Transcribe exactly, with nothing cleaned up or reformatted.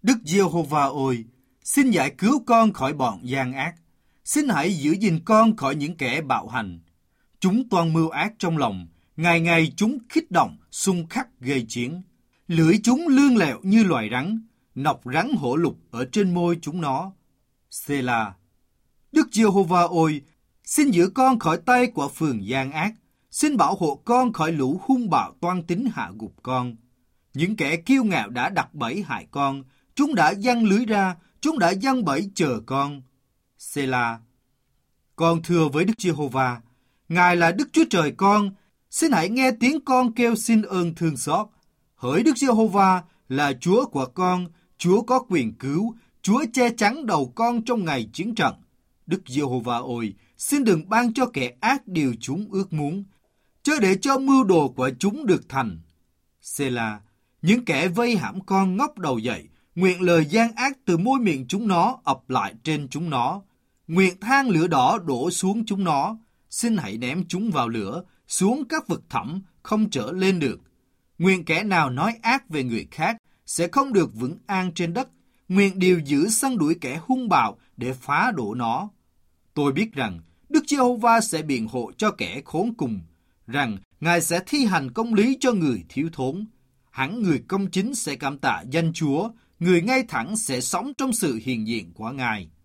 Đức Giê-hô-va ơi, xin giải cứu con khỏi bọn gian ác. Xin hãy giữ gìn con khỏi những kẻ bạo hành. Chúng toan mưu ác trong lòng, ngày ngày chúng kích động, xung khắc gây chiến. Lưỡi chúng lươn lẹo như loài rắn, nọc rắn hổ lục ở trên môi chúng nó. Sê-la. Đức Giê-hô-va ơi, xin giữ con khỏi tay của phường gian ác. Xin bảo hộ con khỏi lũ hung bạo toan tính hạ gục con. Những kẻ kiêu ngạo đã đặt bẫy hại con. Chúng đã giăng lưới ra, chúng đã giăng bẫy chờ con. Sê-la. Con thưa với Đức Giê-hô-va, Ngài là Đức Chúa Trời con, xin hãy nghe tiếng con kêu xin ơn thương xót. Hỡi Đức Giê-hô-va là Chúa của con, Chúa có quyền cứu, Chúa che chắn đầu con trong ngày chiến trận. Đức Giê-hô-va ơi, xin đừng ban cho kẻ ác điều chúng ước muốn, chớ để cho mưu đồ của chúng được thành. Sê-la. Những kẻ vây hãm con ngóc đầu dậy, nguyện lời gian ác từ môi miệng chúng nó ập lại trên chúng nó. Nguyện than lửa đỏ đổ xuống chúng nó. Xin hãy ném chúng vào lửa, xuống các vực thẳm, không trở lên được. Nguyện kẻ nào nói ác về người khác sẽ không được vững an trên đất. Nguyện điều giữ săn đuổi kẻ hung bạo để phá đổ nó. Tôi biết rằng Đức Giê-hô-va sẽ biện hộ cho kẻ khốn cùng, rằng Ngài sẽ thi hành công lý cho người thiếu thốn. Hẳn người công chính sẽ cảm tạ danh Chúa, người ngay thẳng sẽ sống trong sự hiền diện của Ngài.